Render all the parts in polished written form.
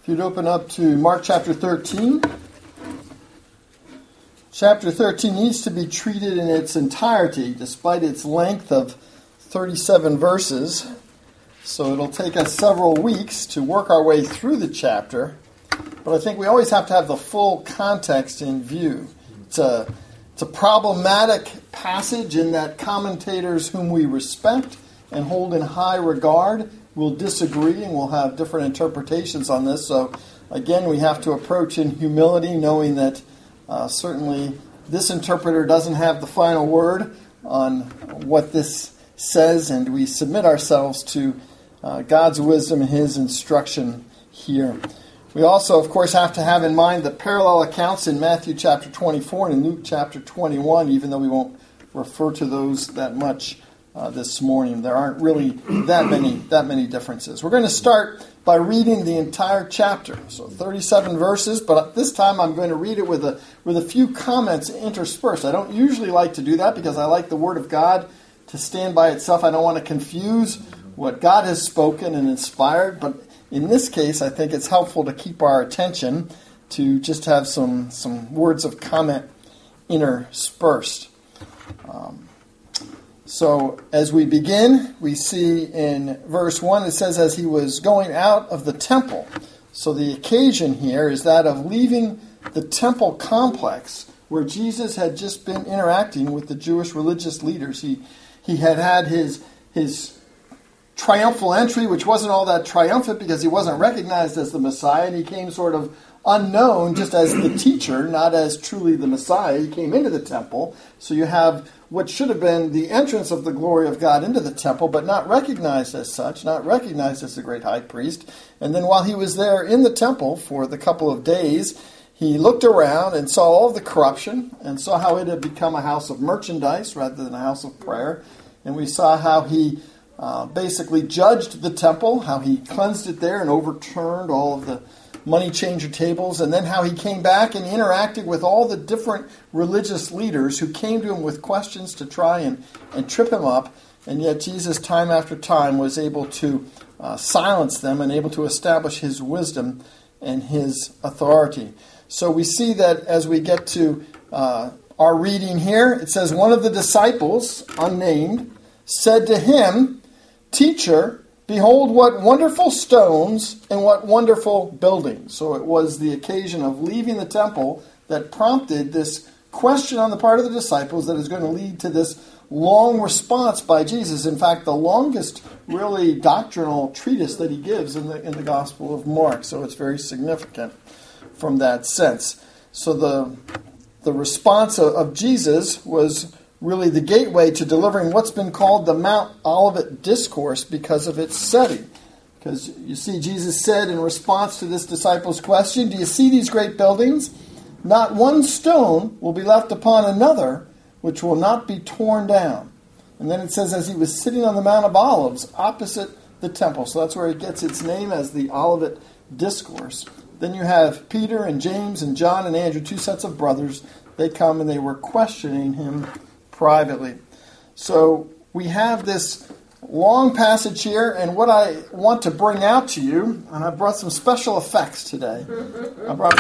If you'd open up to Mark chapter 13. Chapter 13 needs to be treated in its entirety, despite its length of 37 verses. So it'll take us several weeks to work our way through the chapter. But I think we always have to have the full context in view. It's a problematic passage in that commentators whom we respect and hold in high regard will disagree and will have different interpretations on this. So again, we have to approach in humility, knowing that certainly this interpreter doesn't have the final word on what this says, and we submit ourselves to God's wisdom and His instruction here. We also, of course, have to have in mind the parallel accounts in Matthew chapter 24 and in Luke chapter 21, even though we won't refer to those that much this morning. There aren't really that many differences. We're going to start by reading the entire chapter, so 37 verses, but this time I'm going to read it with a few comments interspersed. I don't usually like to do that because I like the Word of God to stand by itself. I don't want to confuse what God has spoken and inspired, but in this case, I think it's helpful to keep our attention to just have some words of comment interspersed. So as we begin, we see in verse 1, it says, as he was going out of the temple. So the occasion here is that of leaving the temple complex where Jesus had just been interacting with the Jewish religious leaders. He had his triumphal entry, which wasn't all that triumphant because he wasn't recognized as the Messiah, and he came sort of unknown just as the teacher, not as truly the Messiah. He came into the temple, so you have what should have been the entrance of the glory of God into the temple, but not recognized as such, not recognized as the great high priest. And then while he was there in the temple for the couple of days, he looked around and saw all of the corruption and saw how it had become a house of merchandise rather than a house of prayer. And we saw how he basically judged the temple, how he cleansed it there and overturned all of the money changer tables, and then how he came back and interacted with all the different religious leaders who came to him with questions to try and trip him up. And yet Jesus, time after time, was able to silence them and able to establish his wisdom and his authority. So we see that as we get to our reading here, it says, one of the disciples, unnamed, said to him, "Teacher, behold what wonderful stones and what wonderful buildings." So it was the occasion of leaving the temple that prompted this question on the part of the disciples that is going to lead to this long response by Jesus. In fact, the longest really doctrinal treatise that he gives in the Gospel of Mark. So it's very significant from that sense. So the response of Jesus was really the gateway to delivering what's been called the Mount Olivet Discourse because of its setting. Because you see, Jesus said in response to this disciple's question, "Do you see these great buildings? Not one stone will be left upon another which will not be torn down." And then it says, as he was sitting on the Mount of Olives opposite the temple. So that's where it gets its name as the Olivet Discourse. Then you have Peter and James and John and Andrew, two sets of brothers. They come and they were questioning him privately. So we have this long passage here, and what I want to bring out to you, and I brought some special effects today. I brought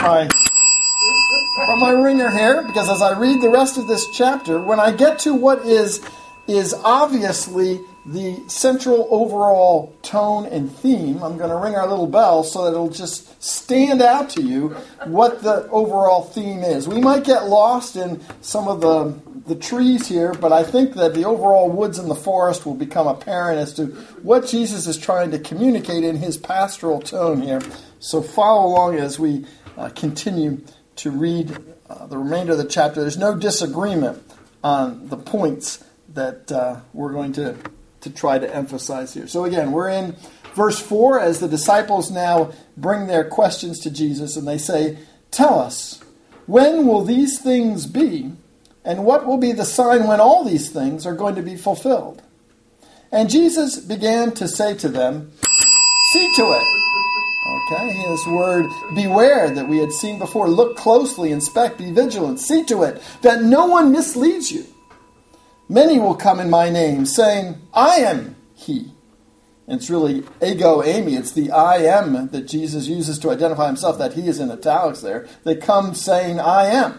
my ringer here, because as I read the rest of this chapter, when I get to what is obviously the central overall tone and theme, I'm going to ring our little bell so that it'll just stand out to you what the overall theme is. We might get lost in some of the trees here, but I think that the overall woods and the forest will become apparent as to what Jesus is trying to communicate in his pastoral tone here. So follow along as we continue to read the remainder of the chapter. There's no disagreement on the points that we're going to try to emphasize here. So again, we're in verse 4 as the disciples now bring their questions to Jesus, and they say, "Tell us, when will these things be, and what will be the sign when all these things are going to be fulfilled?" And Jesus began to say to them, "See to it." Okay, this word beware that we had seen before. Look closely, inspect, be vigilant. See to it that no one misleads you. Many will come in my name, saying, "I am he," And it's really ego eimi. It's the I am that Jesus uses to identify himself, that he is in italics there. They come saying, I am.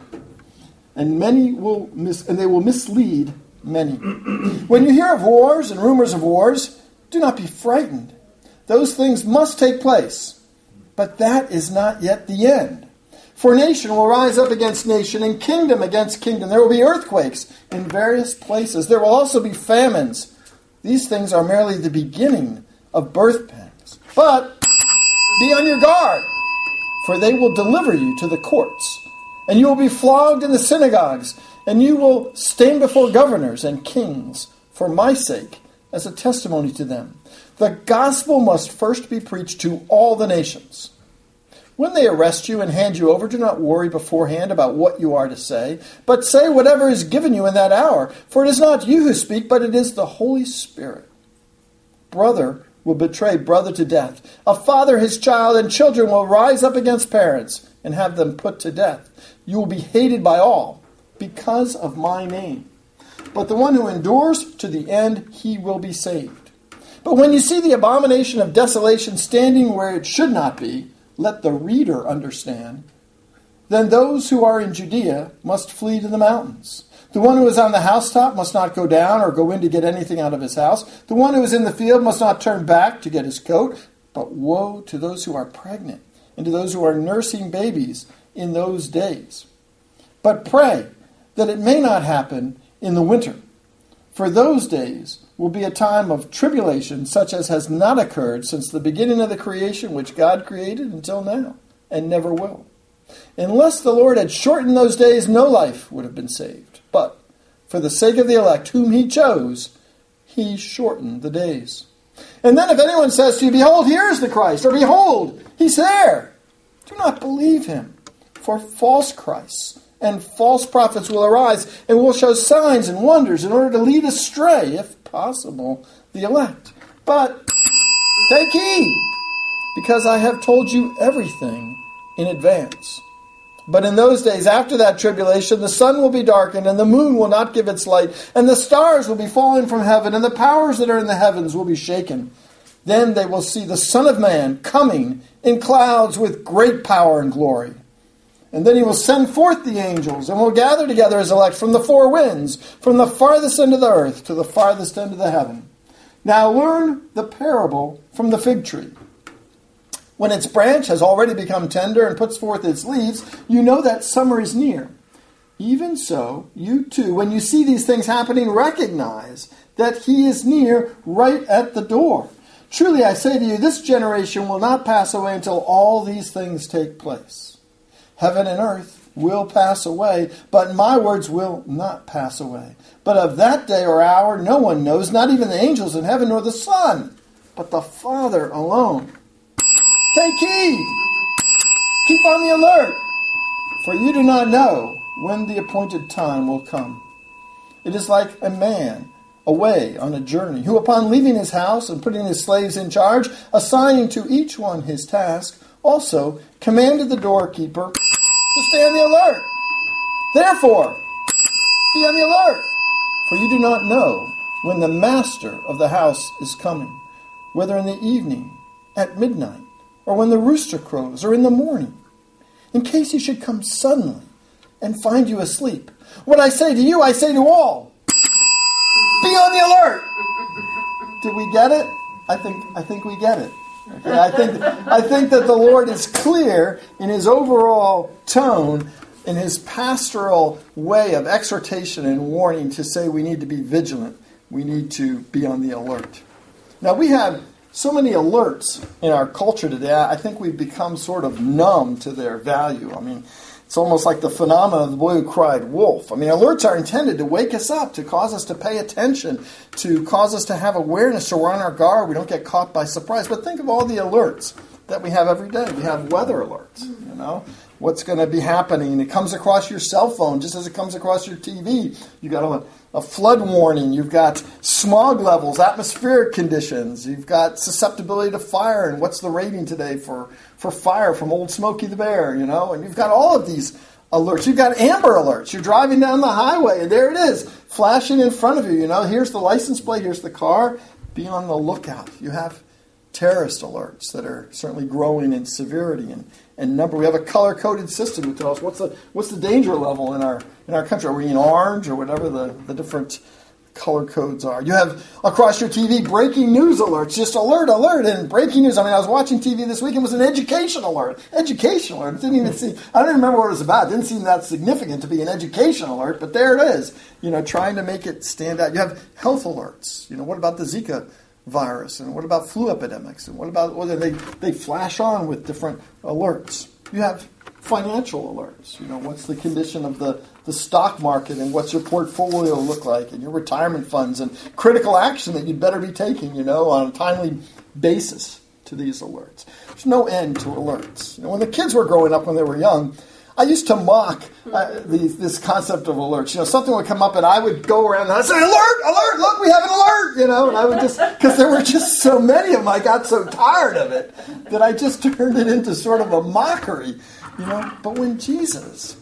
And many will they will mislead many. When you hear of wars and rumors of wars, do not be frightened. Those things must take place. But that is not yet the end. For nation will rise up against nation and kingdom against kingdom. There will be earthquakes in various places. There will also be famines. These things are merely the beginning of birth pangs. But be on your guard, for they will deliver you to the courts, and you will be flogged in the synagogues, and you will stand before governors and kings for my sake as a testimony to them. The gospel must first be preached to all the nations. When they arrest you and hand you over, do not worry beforehand about what you are to say, but say whatever is given you in that hour, for it is not you who speak, but it is the Holy Spirit. Brother will betray brother to death, a father his child, and children will rise up against parents and have them put to death. You will be hated by all because of my name. But the one who endures to the end, he will be saved. But when you see the abomination of desolation standing where it should not be, let the reader understand. Then those who are in Judea must flee to the mountains. The one who is on the housetop must not go down or go in to get anything out of his house. The one who is in the field must not turn back to get his coat. But woe to those who are pregnant and to those who are nursing babies in those days. But pray that it may not happen in the winter. For those days will be a time of tribulation such as has not occurred since the beginning of the creation which God created until now, and never will. Unless the Lord had shortened those days, no life would have been saved. But for the sake of the elect whom he chose, he shortened the days. And then if anyone says to you, behold, here is the Christ, or behold, he's there, do not believe him. For false Christs and false prophets will arise and will show signs and wonders in order to lead astray, if possible, the elect. But take heed, because I have told you everything in advance. But in those days after that tribulation, the sun will be darkened, and the moon will not give its light, and the stars will be falling from heaven, and the powers that are in the heavens will be shaken. Then they will see the Son of Man coming in clouds with great power and glory. And then he will send forth the angels, and will gather together his elect from the four winds, from the farthest end of the earth to the farthest end of the heaven. Now learn the parable from the fig tree. When its branch has already become tender and puts forth its leaves, you know that summer is near. Even so, you too, when you see these things happening, recognize that he is near, right at the door. Truly I say to you, this generation will not pass away until all these things take place. Heaven and earth will pass away, but my words will not pass away. But of that day or hour no one knows, not even the angels in heaven nor the Son, but the Father alone. Take heed. Keep on the alert, for you do not know when the appointed time will come. It is like a man away on a journey, who upon leaving his house and putting his slaves in charge, assigning to each one his task, also commanded the doorkeeper to stay on the alert. Therefore, be on the alert, for you do not know when the master of the house is coming, whether in the evening, at midnight, or when the rooster crows, or in the morning, in case he should come suddenly and find you asleep. What I say to you, I say to all. Be on the alert. Did we get it? I think we get it. Okay, I think that the Lord is clear in his overall tone, in his pastoral way of exhortation and warning to say we need to be vigilant. We need to be on the alert. Now we have so many alerts in our culture today. I think we've become sort of numb to their value. I mean, it's almost like the phenomenon of the boy who cried wolf. I mean, alerts are intended to wake us up, to cause us to pay attention, to cause us to have awareness so we're on our guard, we don't get caught by surprise. But think of all the alerts that we have every day. We have weather alerts, you know, what's going to be happening. It comes across your cell phone just as it comes across your TV. You got a flood warning. You've got smog levels, atmospheric conditions. You've got susceptibility to fire, and what's the rating today for fire from Old Smokey the Bear, you know? And you've got all of these alerts. You've got amber alerts. You're driving down the highway, and there it is, flashing in front of you, you know? Here's the license plate, here's the car. be on the lookout. You have terrorist alerts that are certainly growing in severity and number. We have a color-coded system to tell us what's the danger level in our country. Are we in orange or whatever the different color codes are? You have across your TV breaking news alerts, just alert, and breaking news. I mean, I was watching TV this week and it was an education alert. Education alert. It didn't even seem, I don't even remember what it was about. It didn't seem that significant to be an education alert, but there it is, trying to make it stand out. You have health alerts. What about the Zika virus? And what about flu epidemics? And what about whether they flash on with different alerts? You have financial alerts. What's the condition of the stock market and what's your portfolio look like and your retirement funds and critical action that you'd better be taking, on a timely basis to these alerts. There's no end to alerts. When the kids were growing up, when they were young, I used to mock this concept of alerts. Something would come up and I would go around and I'd say, alert, look, we have an alert, and I would just, because there were just so many of them, I got so tired of it that I just turned it into sort of a mockery, But when Jesus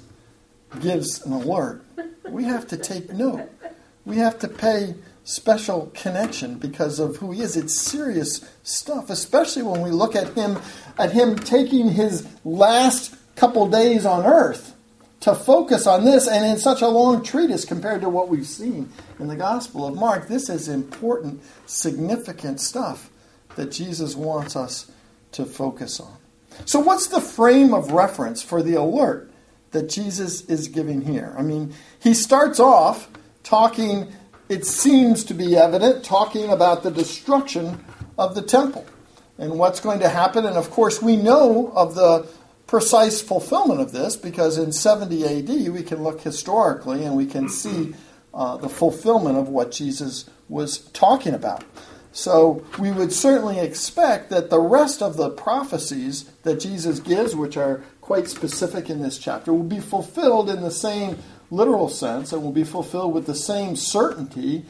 gives an alert, we have to take note. We have to pay special connection because of who he is. It's serious stuff, especially when we look at him taking his last couple days on earth to focus on this, and in such a long treatise compared to what we've seen in the Gospel of Mark. This is important, significant stuff that Jesus wants us to focus on. So what's the frame of reference for the alert that Jesus is giving here? I mean, he starts off talking, it seems to be evident, talking about the destruction of the temple and what's going to happen. And of course, we know of the precise fulfillment of this because in 70 AD we can look historically and we can see the fulfillment of what Jesus was talking about. So we would certainly expect that the rest of the prophecies that Jesus gives, which are quite specific in this chapter, will be fulfilled in the same literal sense and will be fulfilled with the same certainty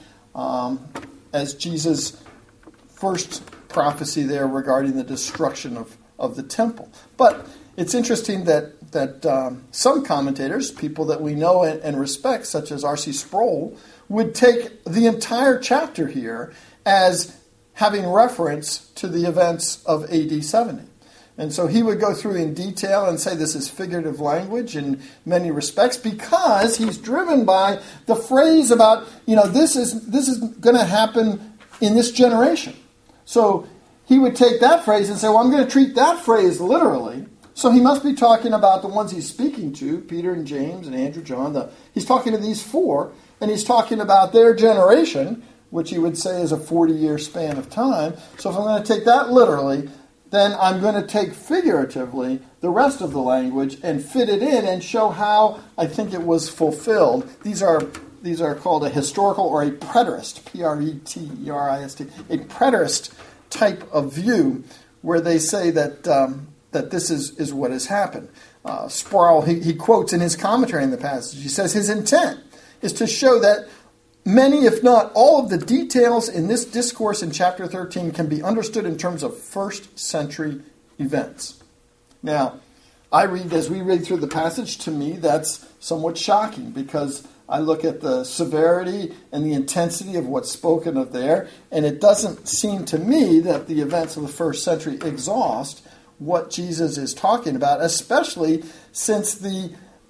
as Jesus' first prophecy there regarding the destruction of the temple. But it's interesting that some commentators, people that we know and respect, such as R.C. Sproul, would take the entire chapter here as having reference to the events of AD 70. And so he would go through in detail and say this is figurative language in many respects because he's driven by the phrase about, this is going to happen in this generation. So he would take that phrase and say, well, I'm going to treat that phrase literally. So he must be talking about the ones he's speaking to, Peter and James and Andrew, John. He's talking to these four, and he's talking about their generation, which he would say is a 40-year span of time. So if I'm going to take that literally, then I'm going to take figuratively the rest of the language and fit it in and show how I think it was fulfilled. These are called a historical or a preterist, Preterist, a preterist type of view where they say that this is what has happened. Sproul, he quotes in his commentary in the passage, he says his intent is to show that many, if not all, of the details in this discourse in chapter 13 can be understood in terms of first century events. Now, as we read through the passage, to me that's somewhat shocking because I look at the severity and the intensity of what's spoken of there, and it doesn't seem to me that the events of the first century exhaust what Jesus is talking about, especially since the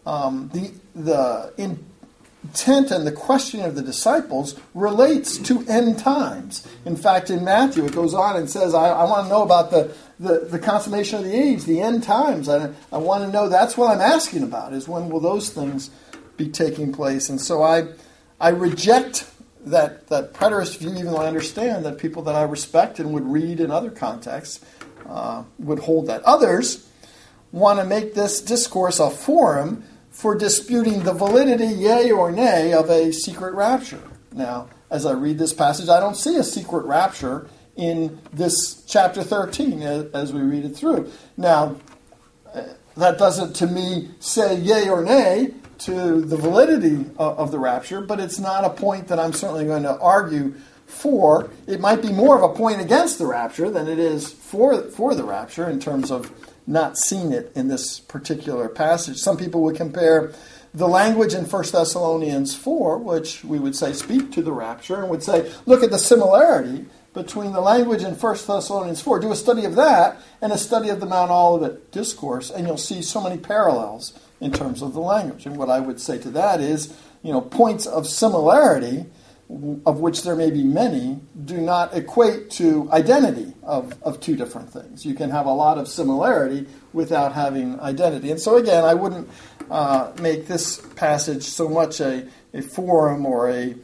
intent and the questioning of the disciples relates to end times. In fact, in Matthew, it goes on and says, I want to know about the consummation of the age, the end times. I want to know, that's what I'm asking about, is when will those things be taking place? And so I reject that preterist view, even though I understand that people that I respect and would read in other contexts would hold that. Others want to make this discourse a forum for disputing the validity, yea or nay, of a secret rapture. Now, as I read this passage, I don't see a secret rapture in this chapter 13 as we read it through. Now, that doesn't, to me, say yea or nay to the validity of the rapture, but it's not a point that I'm certainly going to argue for. It might be more of a point against the rapture than it is for the rapture in terms of not seeing it in this particular passage. Some people would compare the language in 1 Thessalonians 4, which we would say speak to the rapture, and would say, look at the similarity between the language in 1 Thessalonians 4. Do a study of that and a study of the Mount Olivet Discourse, and you'll see so many parallels in terms of the language. And what I would say to that is, points of similarity, of which there may be many, do not equate to identity of two different things. You can have a lot of similarity without having identity. And so again, I wouldn't make this passage so much a forum or a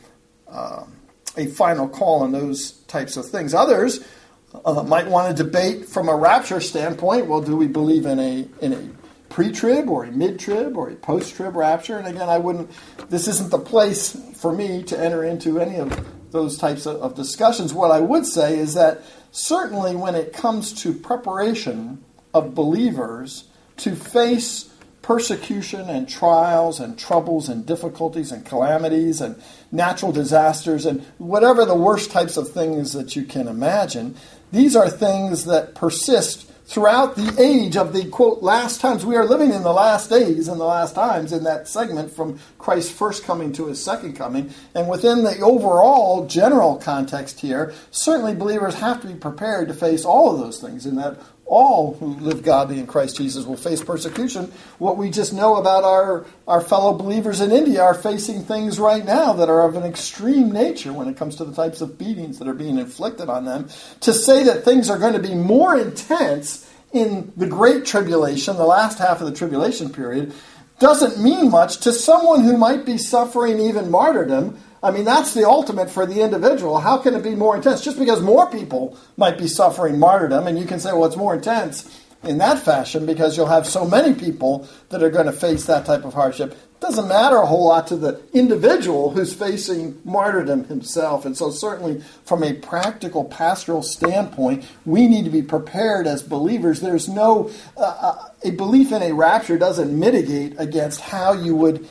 final call on those types of things. Others might want to debate from a rapture standpoint. Well, do we believe in a pre-trib or a mid-trib or a post-trib rapture? And again, this isn't the place for me to enter into any of those types of discussions. What I would say is that certainly when it comes to preparation of believers to face persecution and trials and troubles and difficulties and calamities and natural disasters and whatever the worst types of things that you can imagine, these are things that persist throughout the age of the, quote, last times. We are living in the last days and the last times in that segment from Christ's first coming to his second coming. And within the overall general context here, certainly believers have to be prepared to face all of those things, in that all who live godly in Christ Jesus will face persecution. What we just know about our fellow believers in India are facing things right now that are of an extreme nature when it comes to the types of beatings that are being inflicted on them. To say that things are going to be more intense in the Great Tribulation, the last half of the tribulation period, doesn't mean much to someone who might be suffering even martyrdom. I mean, that's the ultimate for the individual. How can it be more intense? Just because more people might be suffering martyrdom, and you can say, well, it's more intense in that fashion because you'll have so many people that are going to face that type of hardship. It doesn't matter a whole lot to the individual who's facing martyrdom himself. And so certainly from a practical pastoral standpoint, we need to be prepared as believers. There's no, a belief in a rapture doesn't mitigate against how you would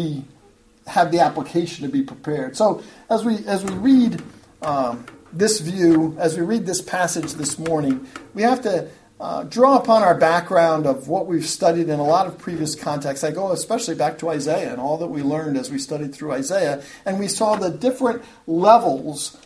have the application to be prepared. So as we read this view, as we read this passage this morning, we have to draw upon our background of what we've studied in a lot of previous contexts. I go especially back to Isaiah and all that we learned as we studied through Isaiah, and we saw the different levels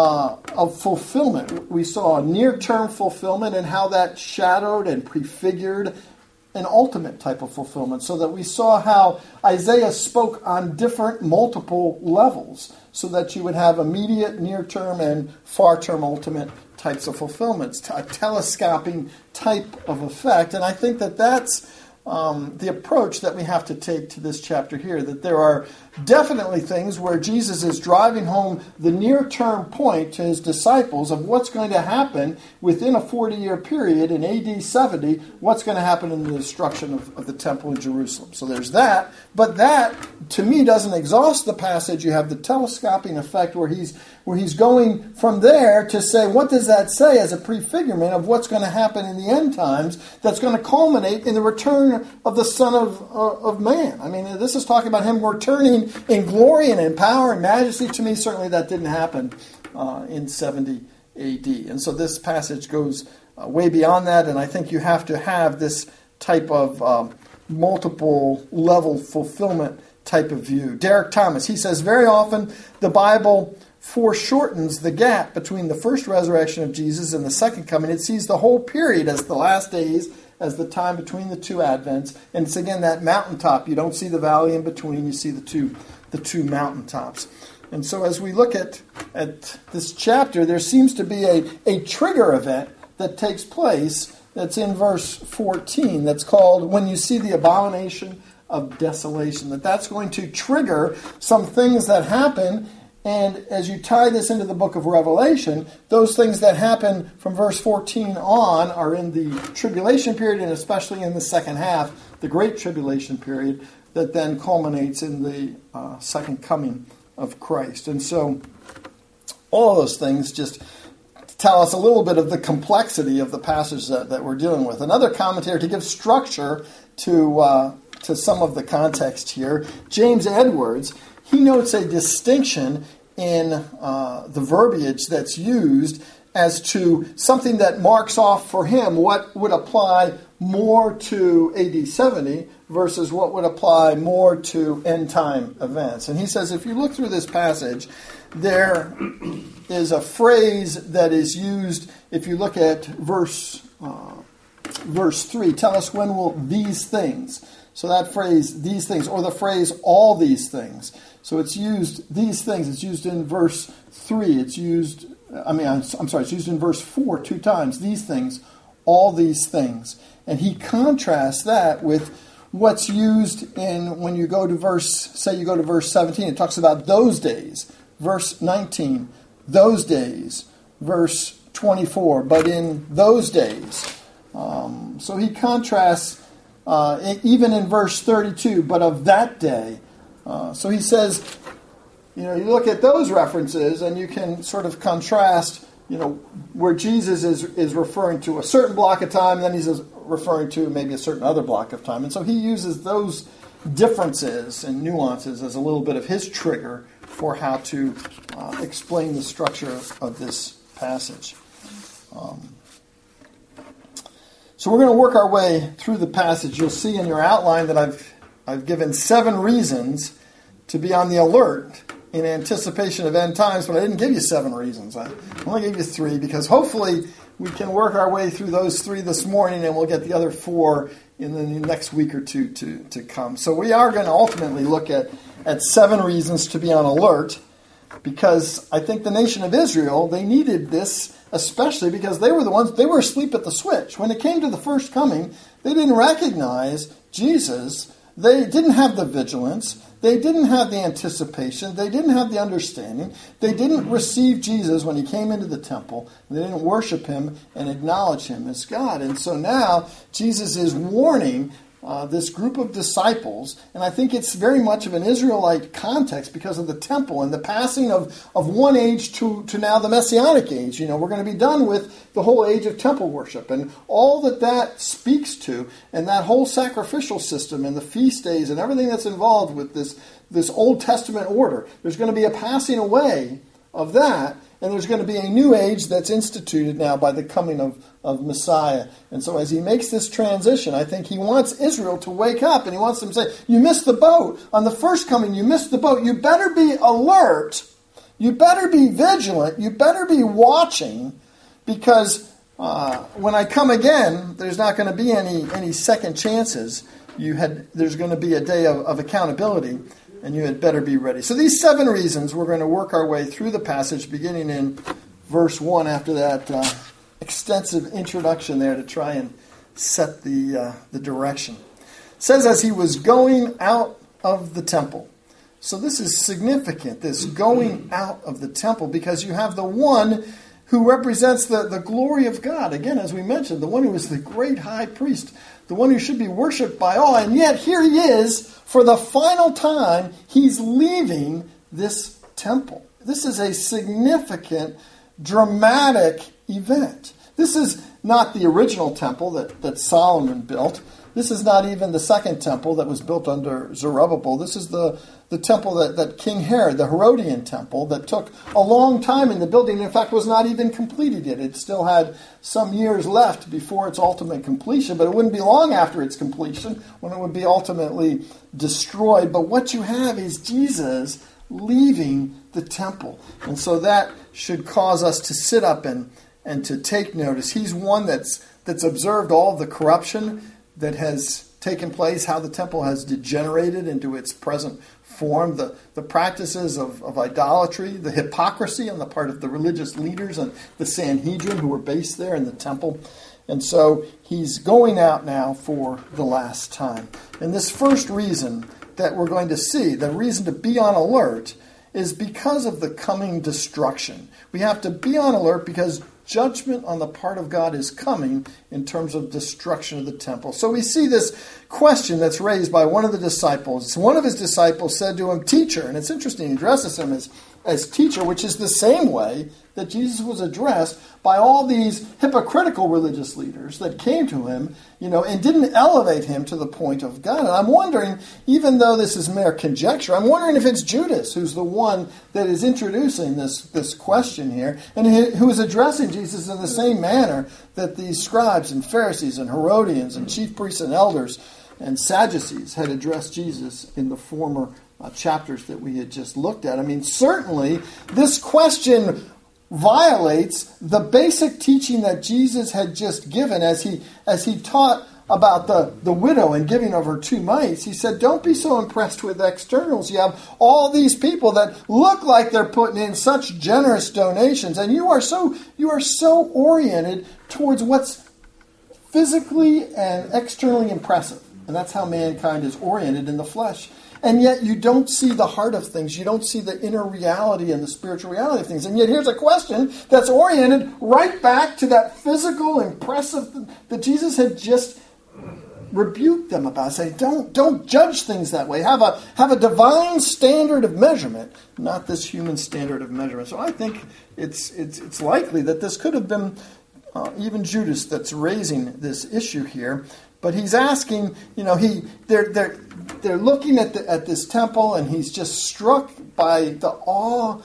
of fulfillment. We saw near-term fulfillment and how that shadowed and prefigured an ultimate type of fulfillment, so that we saw how Isaiah spoke on different multiple levels, so that you would have immediate, near-term, and far-term ultimate types of fulfillments, a telescoping type of effect. And I think that that's the approach that we have to take to this chapter here, that there are definitely things where Jesus is driving home the near-term point to his disciples of what's going to happen within a 40-year period in AD 70, what's going to happen in the destruction of the temple in Jerusalem. So there's that, but that, to me, doesn't exhaust the passage. You have the telescoping effect where he's going from there to say, what does that say as a prefigurement of what's going to happen in the end times that's going to culminate in the return of the Son of Man. I mean, this is talking about him returning in glory and in power and majesty. To me, certainly that didn't happen in 70 AD. And so this passage goes way beyond that, and I think you have to have this type of multiple level fulfillment type of view. Derek Thomas, he says, very often the Bible foreshortens the gap between the first resurrection of Jesus and the second coming. It sees the whole period as the last days, as the time between the two advents. And it's again that mountaintop. You don't see the valley in between. You see the two mountaintops. And so as we look at this chapter, there seems to be a trigger event that takes place that's in verse 14 that's called, when you see the abomination of desolation. That's going to trigger some things that happen. And as you tie this into the book of Revelation, those things that happen from verse 14 on are in the tribulation period, and especially in the second half, the great tribulation period, that then culminates in the second coming of Christ. And so all those things just tell us a little bit of the complexity of the passage that we're dealing with. Another commentator, to give structure to some of the context here, James Edwards, he notes a distinction in the verbiage that's used as to something that marks off for him what would apply more to AD 70 versus what would apply more to end time events. And he says if you look through this passage, there is a phrase that is used. If you look at verse 3, tell us when will these things. So that phrase, these things, or the phrase, all these things. So it's used, these things, it's used in verse 3. It's used, it's used in verse 4 2 times. These things, all these things. And he contrasts that with what's used in, when you go to verse 17, it talks about those days. Verse 19, those days. Verse 24, but in those days. So he contrasts, even in verse 32, but of that day. So he says, you look at those references and you can sort of contrast, where Jesus is referring to a certain block of time, then he's referring to maybe a certain other block of time. And so he uses those differences and nuances as a little bit of his trigger for how to explain the structure of this passage. So we're going to work our way through the passage. You'll see in your outline that I've given 7 reasons to be on the alert in anticipation of end times, but I didn't give you 7 reasons. I only gave you 3 because hopefully we can work our way through those 3 this morning and we'll get the other 4 in the next week or two to come. So we are going to ultimately look at 7 reasons to be on alert, because I think the nation of Israel, they needed this, especially because they were asleep at the switch. When it came to the first coming, they didn't recognize Jesus. They didn't have the vigilance. They didn't have the anticipation. They didn't have the understanding. They didn't receive Jesus when he came into the temple. They didn't worship him and acknowledge him as God. And so now Jesus is warning this group of disciples, and I think it's very much of an Israelite context because of the temple and the passing of one age to now the Messianic age. We're going to be done with the whole age of temple worship and all that speaks to, and that whole sacrificial system and the feast days and everything that's involved with this Old Testament order. There's going to be a passing away of that, and there's going to be a new age that's instituted now by the coming of Messiah. And so as he makes this transition, I think he wants Israel to wake up, and he wants them to say, you missed the boat. On the first coming, you missed the boat. You better be alert. You better be vigilant. You better be watching, because when I come again, there's not going to be any second chances. There's going to be a day of accountability, and you had better be ready. So these 7 reasons, we're going to work our way through the passage, beginning in verse 1 after that extensive introduction there to try and set the direction. It says, as he was going out of the temple. So this is significant, this going out of the temple, because you have the one who represents the glory of God. Again, as we mentioned, the one who is the great high priest, the one who should be worshipped by all. And yet here he is, for the final time, he's leaving this temple. This is a significant, dramatic event. This is not the original temple that Solomon built. This is not even the second temple that was built under Zerubbabel. This is the temple that King Herod, the Herodian temple, that took a long time in the building. In fact, was not even completed yet. It still had some years left before its ultimate completion, but it wouldn't be long after its completion when it would be ultimately destroyed. But what you have is Jesus leaving the temple. And so that should cause us to sit up and to take notice. He's one that's observed all of the corruption that has taken place, how the temple has degenerated into its present form, the practices of idolatry, the hypocrisy on the part of the religious leaders and the Sanhedrin who were based there in the temple. And so he's going out now for the last time. And this first reason that we're going to see, the reason to be on alert, is because of the coming destruction. We have to be on alert because judgment on the part of God is coming in terms of destruction of the temple. So we see this question that's raised by one of the disciples. One of his disciples said to him, "Teacher," and it's interesting, he addresses him as teacher, which is the same way that Jesus was addressed by all these hypocritical religious leaders that came to him, and didn't elevate him to the point of God. And I'm wondering, even though this is mere conjecture, I'm wondering if it's Judas who's the one that is introducing this question here, and who is addressing Jesus in the same manner that these scribes and Pharisees and Herodians and chief priests and elders and Sadducees had addressed Jesus in the former chapters that we had just looked at. I mean, certainly this question violates the basic teaching that Jesus had just given as he taught about the widow and giving of her 2 mites. He said, don't be so impressed with externals. You have all these people that look like they're putting in such generous donations, and you are so oriented towards what's physically and externally impressive. And that's how mankind is oriented in the flesh. And yet you don't see the heart of things. You don't see the inner reality and the spiritual reality of things. And yet here's a question that's oriented right back to that physical, impressive that Jesus had just rebuked them about. Say, don't judge things that way. Have a divine standard of measurement, not this human standard of measurement. So I think it's likely that this could have been even Judas that's raising this issue here. But he's asking, they're looking at this temple, and he's just struck by the awe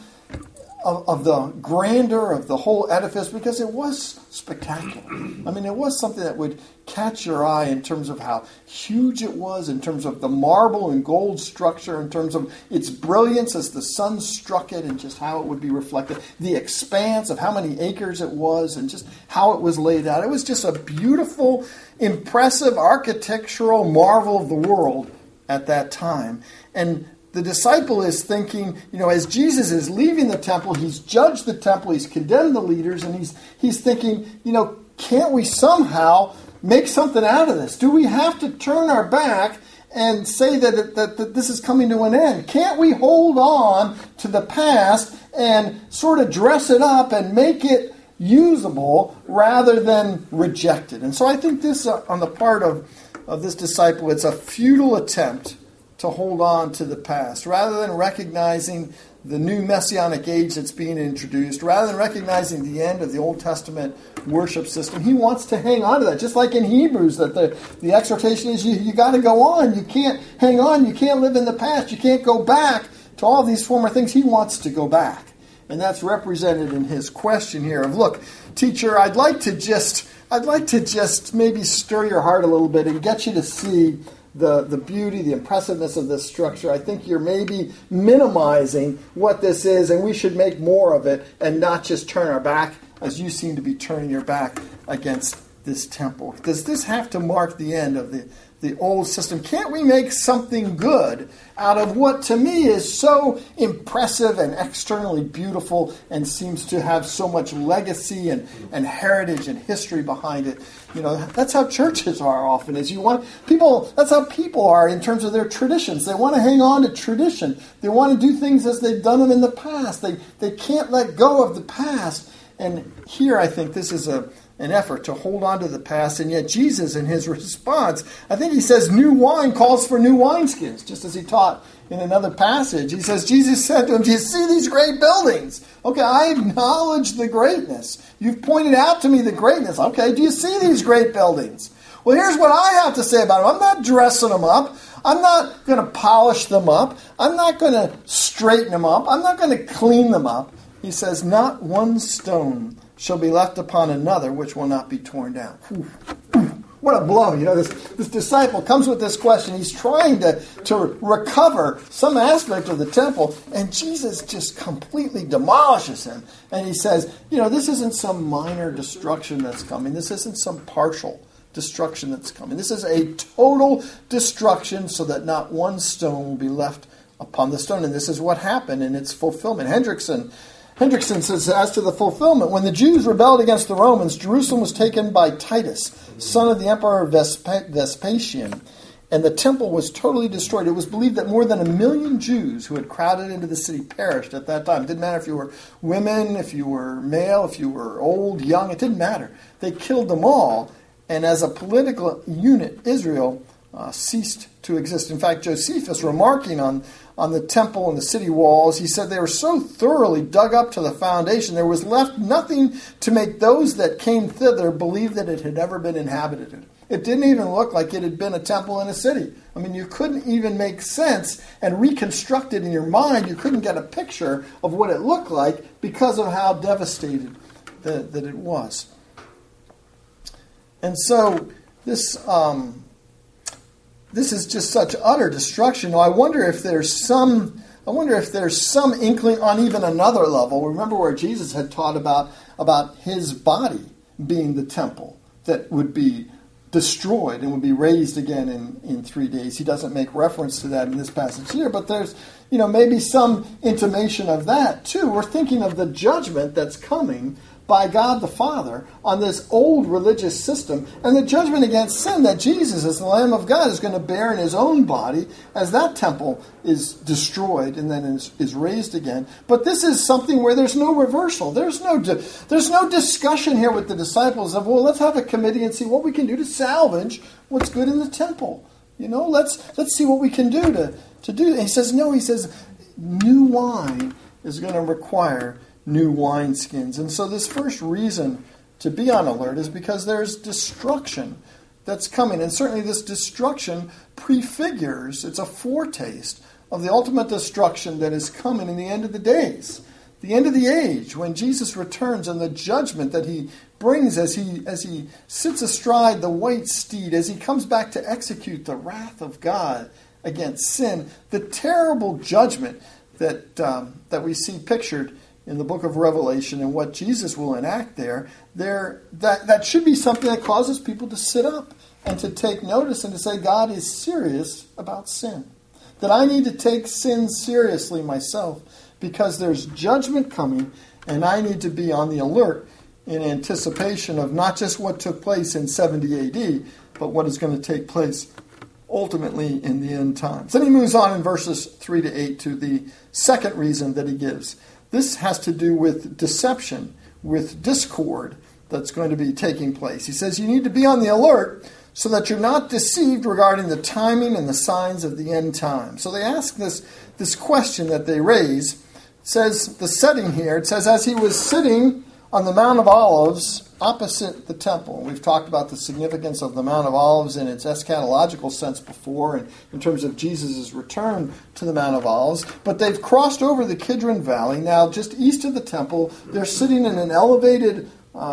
of the grandeur of the whole edifice, because it was spectacular. I mean, it was something that would catch your eye in terms of how huge it was, in terms of the marble and gold structure, in terms of its brilliance as the sun struck it, and just how it would be reflected. The expanse of how many acres it was, and just how it was laid out. It was just a beautiful, impressive architectural marvel of the world at that time. And the disciple is thinking, as Jesus is leaving the temple, he's judged the temple, he's condemned the leaders, and he's thinking, can't we somehow make something out of this? Do we have to turn our back and say that this is coming to an end? Can't we hold on to the past and sort of dress it up and make it usable rather than reject it? And so I think this, on the part of this disciple, it's a futile attempt to hold on to the past, rather than recognizing the new messianic age that's being introduced, rather than recognizing the end of the Old Testament worship system. He wants to hang on to that, just like in Hebrews, that the exhortation is you got to go on. You can't hang on. You can't live in the past. You can't go back to all these former things. He wants to go back. And that's represented in his question here of, look, teacher, I'd like to just maybe stir your heart a little bit and get you to see the beauty, the impressiveness of this structure. I think you're maybe minimizing what this is, and we should make more of it and not just turn our back, as you seem to be turning your back against this temple. Does this have to mark the end of the old system? Can't we make something good out of what to me is so impressive and externally beautiful and seems to have so much legacy and heritage and history behind it? That's how churches are often. That's how people are in terms of their traditions. They want to hang on to tradition. They want to do things as they've done them in the past. They can't let go of the past. And here I think this is an effort to hold on to the past, and yet Jesus, in his response, I think he says new wine calls for new wineskins, just as he taught in another passage. He says, Jesus said to him, do you see these great buildings? Okay, I acknowledge the greatness. You've pointed out to me the greatness. Okay, do you see these great buildings? Well, here's what I have to say about them. I'm not dressing them up. I'm not going to polish them up. I'm not going to straighten them up. I'm not going to clean them up. He says, not one stone shall be left upon another which will not be torn down. What a blow. This disciple comes with this question. He's trying to recover some aspect of the temple, and Jesus just completely demolishes him. And he says, this isn't some minor destruction that's coming. This isn't some partial destruction that's coming. This is a total destruction, so that not one stone will be left upon the stone. And this is what happened in its fulfillment. Hendrickson says, as to the fulfillment, when the Jews rebelled against the Romans, Jerusalem was taken by Titus, son of the Emperor Vespasian, and the temple was totally destroyed. It was believed that more than 1 million Jews who had crowded into the city perished at that time. It didn't matter if you were women, if you were male, if you were old, young. It didn't matter. They killed them all. And as a political unit, Israel ceased to exist. In fact, Josephus, remarking on the temple and the city walls, he said they were so thoroughly dug up to the foundation, there was left nothing to make those that came thither believe that it had ever been inhabited. It didn't even look like it had been a temple in a city. I mean, you couldn't even make sense and reconstruct it in your mind. You couldn't get a picture of what it looked like because of how devastated that it was. And so this is just such utter destruction. Now, I wonder if there's some inkling on even another level. Remember where Jesus had taught about his body being the temple that would be destroyed and would be raised again in 3 days. He doesn't make reference to that in this passage here, but there's maybe some intimation of that too. We're thinking of the judgment that's coming by God the Father on this old religious system, and the judgment against sin that Jesus, as the Lamb of God, is going to bear in his own body as that temple is destroyed and then is raised again. But this is something where there's no reversal. There's no discussion here with the disciples of, well, let's have a committee and see what we can do to salvage what's good in the temple. Let's see what we can do to do. And he says, no, new wine is going to require new wineskins. And so this first reason to be on alert is because there's destruction that's coming. And certainly this destruction prefigures, it's a foretaste of the ultimate destruction that is coming in the end of the days. The end of the age, when Jesus returns, and the judgment that he brings as he sits astride the white steed, as he comes back to execute the wrath of God against sin, the terrible judgment that we see pictured in the book of Revelation and what Jesus will enact there, that should be something that causes people to sit up and to take notice and to say, God is serious about sin. That I need to take sin seriously myself because there's judgment coming and I need to be on the alert in anticipation of not just what took place in 70 AD, but what is going to take place ultimately in the end times. Then he moves on in verses 3 to 8 to the second reason that he gives. This has to do with deception, with discord that's going to be taking place. He says you need to be on the alert so that you're not deceived regarding the timing and the signs of the end time. So they ask this question that they raise. It says, the setting here, it says, as he was sitting on the Mount of Olives opposite the temple. We've talked about the significance of the Mount of Olives in its eschatological sense before, and in terms of Jesus' return to the Mount of Olives. But they've crossed over the Kidron Valley. Now, just east of the temple, they're sitting in an elevated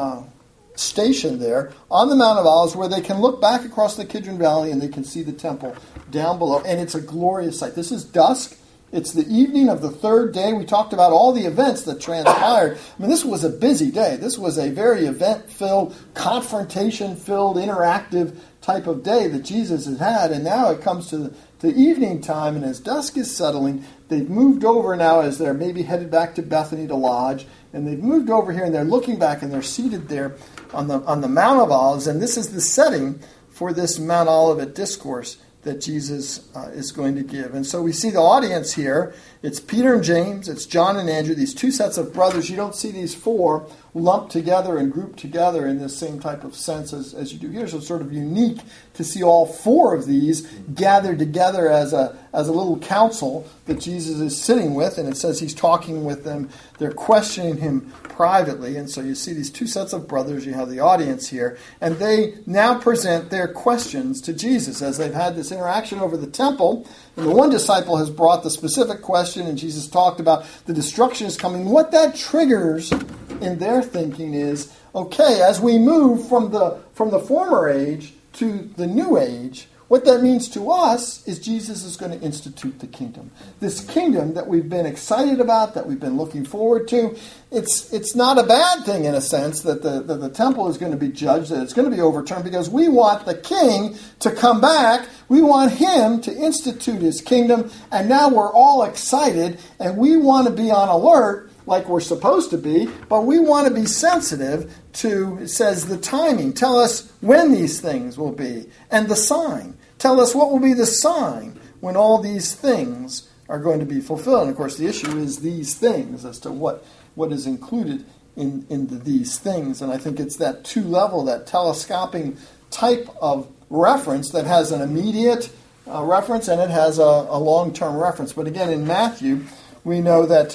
station there on the Mount of Olives where they can look back across the Kidron Valley and they can see the temple down below. And it's a glorious sight. This is dusk. It's the evening of the third day. We talked about all the events that transpired. I mean, this was a busy day. This was a very event-filled, confrontation-filled, interactive type of day that Jesus had had. And now it comes to the evening time, and as dusk is settling, they've moved over now as they're maybe headed back to Bethany to lodge. And they've moved over here, and they're looking back, and they're seated there on the Mount of Olives. And this is the setting for this Mount Olivet discourse that Jesus is going to give. And so we see the audience here. It's Peter and James, it's John and Andrew, these two sets of brothers. You don't see these four lumped together and grouped together in this same type of sense as you do here. So it's sort of unique to see all four of these gathered together as a little council that Jesus is sitting with. And it says he's talking with them. They're questioning him privately. And so you see these two sets of brothers. You have the audience here. And they now present their questions to Jesus as they've had this interaction over the temple. And the one disciple has brought the specific question, and Jesus talked about the destruction is coming. What that triggers in their thinking is, okay, as we move from the former age to the new age, what that means to us is Jesus is going to institute the kingdom. This kingdom that we've been excited about, that we've been looking forward to, it's not a bad thing in a sense that the temple is going to be judged, that it's going to be overturned, because we want the king to come back. We want him to institute his kingdom, and now we're all excited, and we want to be on alert like we're supposed to be, but we want to be sensitive to, it says, the timing. Tell us when these things will be, and the sign. Tell us what will be the sign when all these things are going to be fulfilled. And of course, the issue is these things, as to what is included in these things. And I think it's that two-level, that telescoping type of reference that has an immediate reference and it has a long-term reference. But again, in Matthew, we know that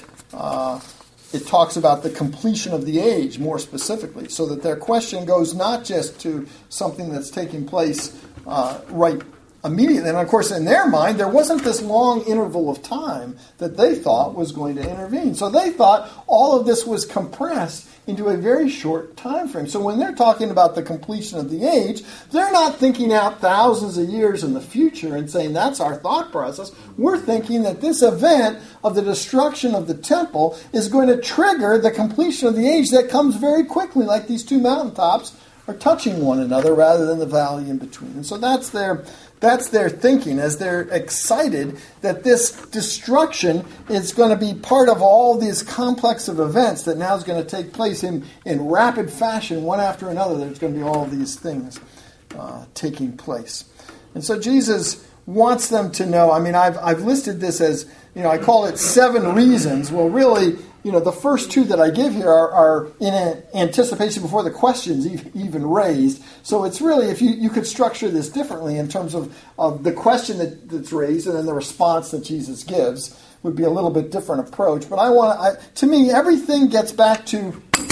it talks about the completion of the age more specifically, so that their question goes not just to something that's taking place right immediately. And of course, in their mind, there wasn't this long interval of time that they thought was going to intervene. So they thought all of this was compressed into a very short time frame. So when they're talking about the completion of the age, they're not thinking out thousands of years in the future and saying that's our thought process. We're thinking that this event of the destruction of the temple is going to trigger the completion of the age that comes very quickly, like these two mountaintops are touching one another rather than the valley in between. And so that's their thinking as they're excited that this destruction is going to be part of all these complex of events that now is going to take place in rapid fashion, one after another. There's going to be all these things taking place. And so Jesus wants them to know, I mean, I've listed this as, I call it 7 reasons. Well, really, the first 2 that I give here are in anticipation before the questions even raised. So it's really, if you could structure this differently in terms of the question that's raised and then the response that Jesus gives would be a little bit different approach. But to me, everything gets back to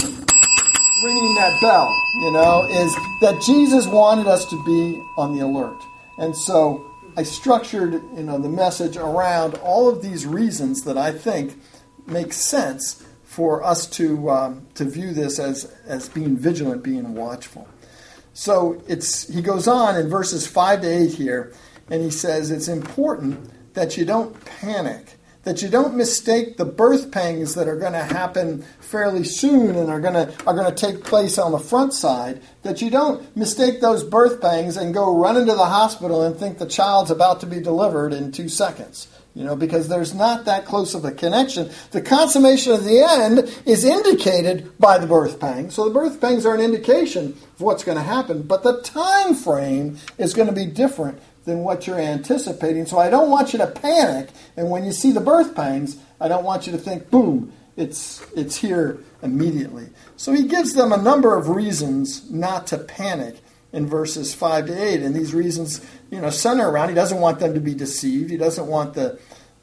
ringing that bell, is that Jesus wanted us to be on the alert. And so I structured, the message around all of these reasons that I think makes sense for us to view this as being vigilant, being watchful. So he goes on in verses 5 to 8 here, and he says it's important that you don't panic, that you don't mistake the birth pangs that are going to happen fairly soon and are going to take place on the front side, that you don't mistake those birth pangs and go run into the hospital and think the child's about to be delivered in 2 seconds. Because there's not that close of a connection. The consummation of the end is indicated by the birth pangs. So the birth pangs are an indication of what's going to happen. But the time frame is going to be different than what you're anticipating. So I don't want you to panic. And when you see the birth pangs, I don't want you to think, boom, it's here immediately. So he gives them a number of reasons not to panic in verses 5 to 8. And these reasons, center around, he doesn't want them to be deceived. He doesn't want the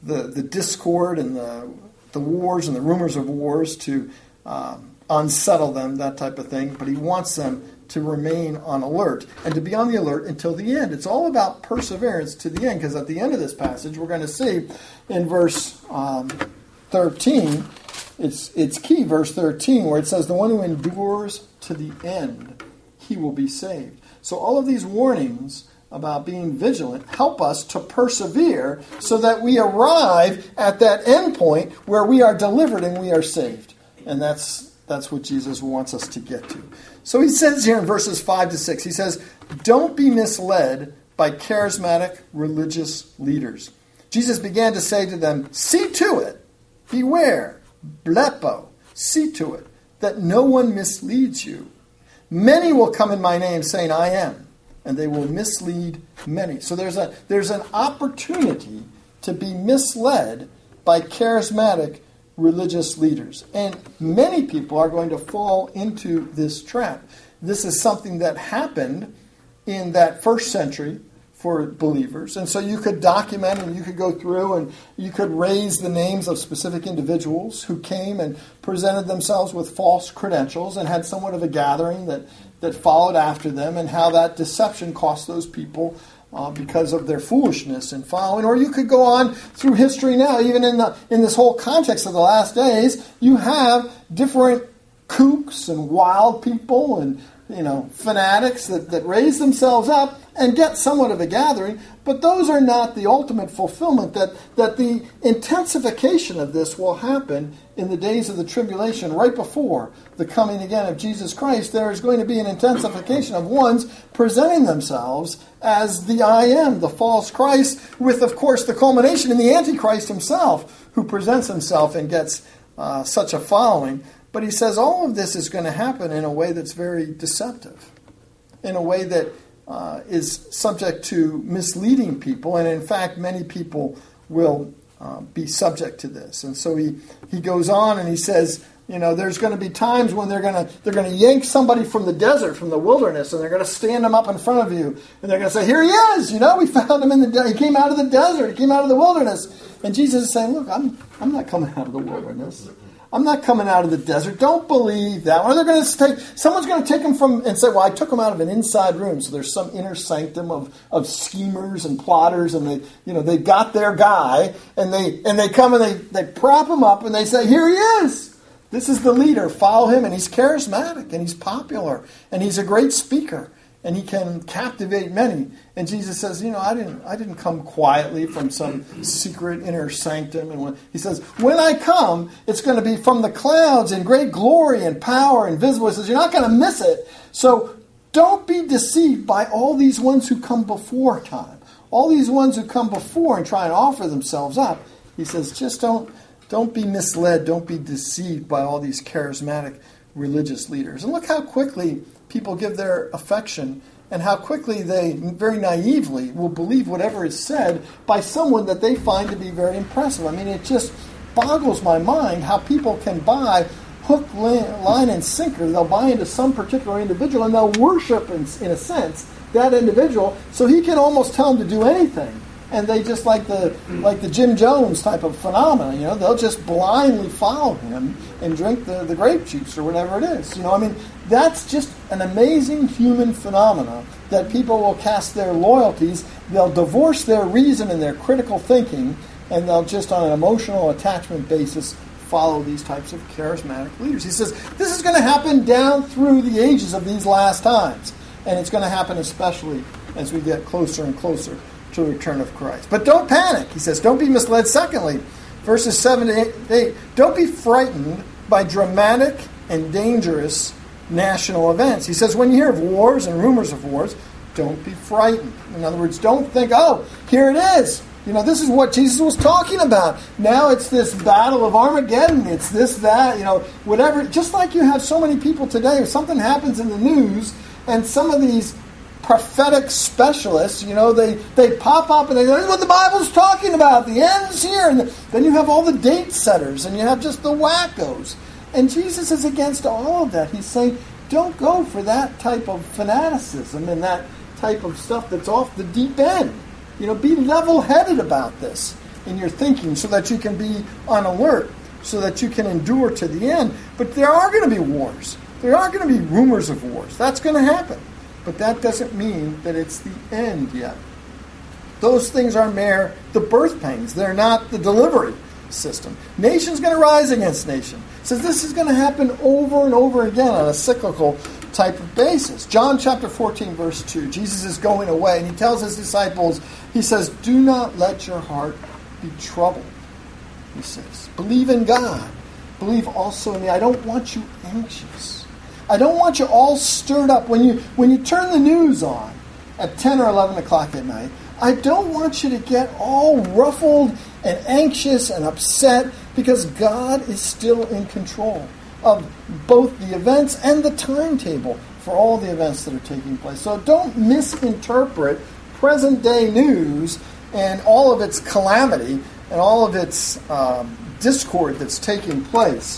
discord and the wars and the rumors of wars to unsettle them, that type of thing. But he wants them to remain on alert and to be on the alert until the end. It's all about perseverance to the end, because at the end of this passage, we're going to see in verse 13, it's key, verse 13, where it says, the one who endures to the end, he will be saved. So all of these warnings about being vigilant help us to persevere so that we arrive at that end point where we are delivered and we are saved. And that's what Jesus wants us to get to. So he says here in verses 5 to 6, he says, don't be misled by charismatic religious leaders. Jesus began to say to them, see to it, beware, blepo, see to it, that no one misleads you. Many will come in my name saying, I am, and they will mislead many. So there's an opportunity to be misled by charismatic religious leaders. And many people are going to fall into this trap. This is something that happened in that first century for believers. And so you could document and you could go through and you could raise the names of specific individuals who came and presented themselves with false credentials and had somewhat of a gathering that followed after them, and how that deception cost those people because of their foolishness in following. Or you could go on through history now, even in this whole context of the last days, you have different kooks and wild people and fanatics that raise themselves up and get somewhat of a gathering, but those are not the ultimate fulfillment, that the intensification of this will happen in the days of the tribulation, right before the coming again of Jesus Christ. There is going to be an intensification of ones presenting themselves as the I am, the false Christ, with, of course, the culmination in the Antichrist himself, who presents himself and gets such a following. But he says all of this is going to happen in a way that's very deceptive, in a way that is subject to misleading people. And in fact, many people will be subject to this. And so he goes on and he says, There's going to be times when they're going to yank somebody from the desert, from the wilderness, and they're going to stand him up in front of you, and they're going to say, "Here he is! We found him he came out of the desert. He came out of the wilderness." And Jesus is saying, "Look, I'm not coming out of the wilderness. I'm not coming out of the desert. Don't believe that." Or someone's going to take him from and say, "Well, I took him out of an inside room." So there's some inner sanctum of schemers and plotters, and they got their guy, and they come and they prop him up, and they say, "Here he is. This is the leader. Follow him." And he's charismatic, and he's popular, and he's a great speaker, and he can captivate many. And Jesus says, I didn't come quietly from some secret inner sanctum. And he says, when I come, it's going to be from the clouds in great glory and power and visible. He says, you're not going to miss it. So don't be deceived by all these ones who come before time. All these ones who come before and try and offer themselves up. He says, just don't be misled. Don't be deceived by all these charismatic religious leaders. And look how quickly people give their affection, and how quickly they very naively will believe whatever is said by someone that they find to be very impressive. I mean, it just boggles my mind how people can buy hook, line, and sinker. They'll buy into some particular individual, and they'll worship, in a sense, that individual, so he can almost tell them to do anything. And they just like the Jim Jones type of phenomena, they'll just blindly follow him and drink the grape juice or whatever it is. That's just an amazing human phenomena that people will cast their loyalties, they'll divorce their reason and their critical thinking, and they'll just on an emotional attachment basis follow these types of charismatic leaders. He says, this is going to happen down through the ages of these last times, and it's going to happen especially as we get closer and closer to the return of Christ. But don't panic. He says, don't be misled. Secondly, verses 7 to 8, don't be frightened by dramatic and dangerous national events. He says, when you hear of wars and rumors of wars, don't be frightened. In other words, don't think, oh, here it is. This is what Jesus was talking about. Now it's this battle of Armageddon. It's this, that, whatever. Just like you have so many people today, if something happens in the news, and some of these prophetic specialists, they pop up and they say, this is what the Bible's talking about. The end's here. And then you have all the date setters, and you have just the wackos. And Jesus is against all of that. He's saying, don't go for that type of fanaticism and that type of stuff that's off the deep end. Be level-headed about this in your thinking so that you can be on alert, so that you can endure to the end. But there are going to be wars. There are going to be rumors of wars. That's going to happen. But that doesn't mean that it's the end yet. Those things are mere the birth pangs. They're not the delivery system. Nation's going to rise against nation. It says this is going to happen over and over again on a cyclical type of basis. John chapter 14, verse 2. Jesus is going away, and he tells his disciples, he says, do not let your heart be troubled. He says, believe in God. Believe also in me. I don't want you anxious. I don't want you all stirred up. When you turn the news on at 10 or 11 o'clock at night, I don't want you to get all ruffled and anxious and upset, because God is still in control of both the events and the timetable for all the events that are taking place. So don't misinterpret present-day news and all of its calamity and all of its discord that's taking place.